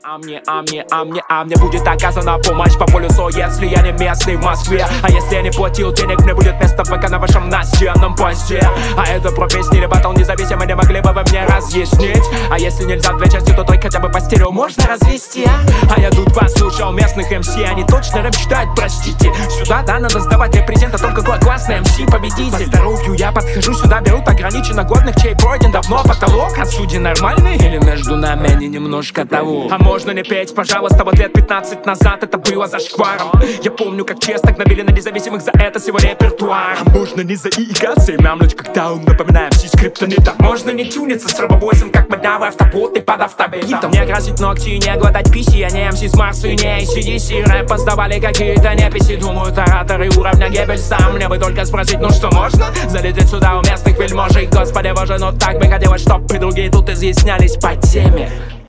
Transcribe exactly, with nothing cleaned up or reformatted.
А мне, а мне, а мне, а мне будет оказана помощь по полюсу, если я не местный в Москве. А если я не платил денег, мне будет место ВК на вашем настенном посте. А это про песни или батл независимо, не могли бы вы мне разъяснить? А если нельзя в две части, то только хотя бы по стерео можно развести, а? А я тут послушал местных эм си, они точно рэп читают, простите. Сюда, да, надо сдавать репрезент о том, какой классный эм си победитель. По здоровью я подхожу сюда, берут ограниченно годных, чей пройден давно потолок. А судьи нормальные или между нами они немножко того? А можно не петь, пожалуйста, вот лет пятнадцать назад это было зашкваром. Я помню, как честно гнобили на независимых за это с его репертуаром. А можно не заикаться и мямлить, когда он напоминаем все скриптонита. Можно не тюниться с робовойсом, как модавый автобот и под автобитом. Не красить ногти и не глотать писи, я не эм си с Марса и не эй си ди си. Рэп сдавали какие-то неписи, думают ораторы уровня Геббельса. Мне бы только спросить, ну что можно? Залететь сюда у местных вельможей, господи боже, ну так бы хотелось, чтоб и другие тут изъяснялись по теме.